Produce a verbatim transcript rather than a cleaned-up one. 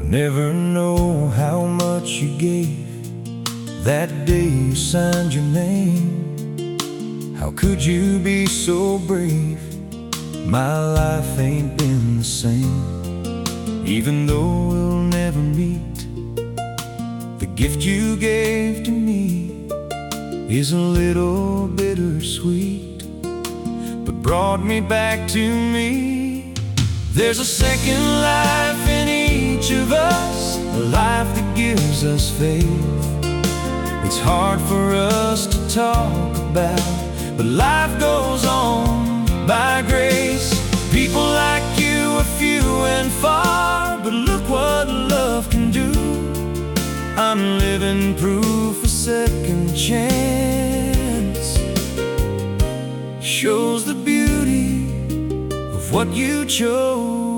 never know how much you gave that day you signed your name. How could you be so brave? My life ain't been the same. Even though we'll never meet, the gift you gave to me is a little bittersweet, but brought me back to me. There's a second life in each of us, a life that gives us faith. It's hard for us to talk about, but life goes on by grace. People like you are few and far, but look what love can do. I'm living proof a second chance shows the beauty of what you chose.